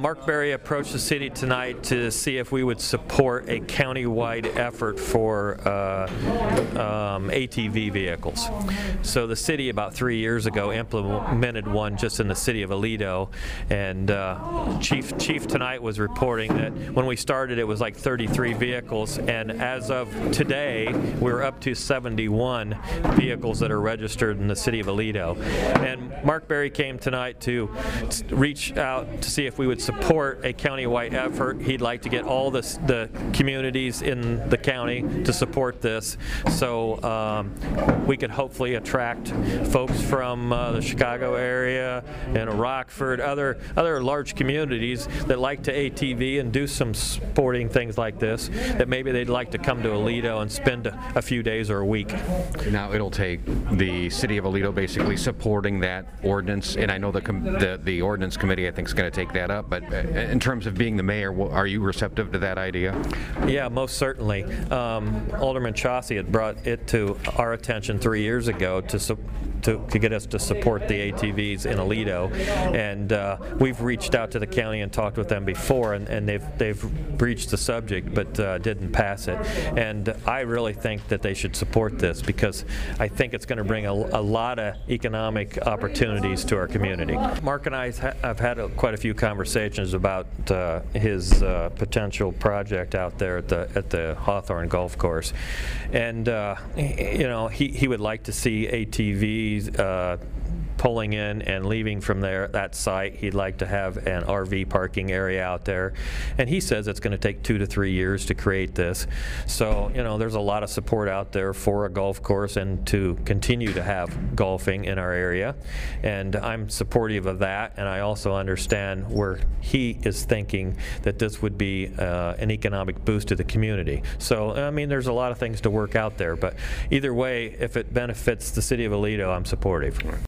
Mark Berry approached the city tonight to see if we would support a county-wide effort for ATV vehicles. So the city about 3 years ago implemented one just in the city of Aledo, and Chief tonight was reporting that when we started it was like 33 vehicles, and as of today we're up to 71 vehicles that are registered in the city of Aledo. And Mark Berry came tonight to reach out to see if we would support a county-wide effort. He'd like to get all the communities in the county to support this, so we could hopefully attract folks from the Chicago area and Rockford, other large communities that like to ATV and do some sporting things like this, that maybe they'd like to come to Aledo and spend a few days or a week. Now it'll take the city of Aledo basically supporting that ordinance, and I know the ordinance committee I think is going to take that up, but in terms of being the mayor, are you receptive to that idea? Yeah, most certainly. Alderman Chaucy had brought it to our attention 3 years ago to get us to support the ATVs in Aledo, and we've reached out to the county and talked with them before, and they've breached the subject but didn't pass it. And I really think that they should support this, because I think it's going to bring a lot of economic opportunities to our community. Mark and I have had quite a few conversations about his potential project out there at the Hawthorne Golf Course, and you know, he would like to see ATVs pulling in and leaving from that site. He'd like to have an RV parking area out there, and he says it's going to take 2 to 3 years to create this. So, you know, there's a lot of support out there for a golf course and to continue to have golfing in our area, and I'm supportive of that. And I also understand where he is thinking that this would be an economic boost to the community. So, I mean, there's a lot of things to work out there, but either way, if it benefits the city of Aledo, I'm supportive.